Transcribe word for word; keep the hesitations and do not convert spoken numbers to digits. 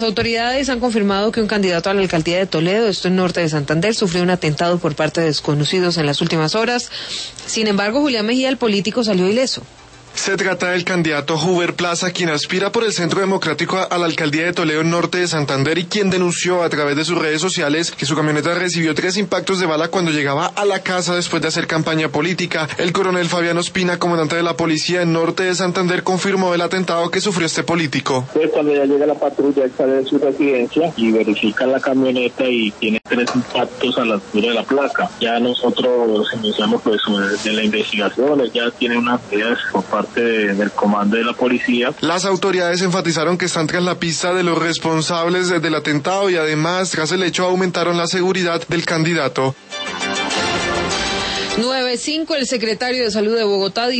Las autoridades han confirmado que un candidato a la alcaldía de Toledo, esto en norte de Santander, sufrió un atentado por parte de desconocidos en las últimas horas. Sin embargo, Julián Mejía, el político, salió ileso. Se trata del candidato Huber Plaza, quien aspira por el Centro Democrático a la alcaldía de Toledo norte de Santander y quien denunció a través de sus redes sociales que su camioneta recibió tres impactos de bala cuando llegaba a la casa después de hacer campaña política. El coronel Fabián Ospina, comandante de la policía en norte de Santander, confirmó el atentado que sufrió este político. Pues cuando ya llega la patrulla, él sale de su residencia y verifica la camioneta y tiene tres impactos a la altura de la placa. Ya nosotros iniciamos pues de la investigación, ya tiene unas medidas por parte De, del comando de la policía. Las autoridades enfatizaron que están tras la pista de los responsables del atentado y además tras el hecho aumentaron la seguridad del candidato. nueve cinco, el secretario de Salud de Bogotá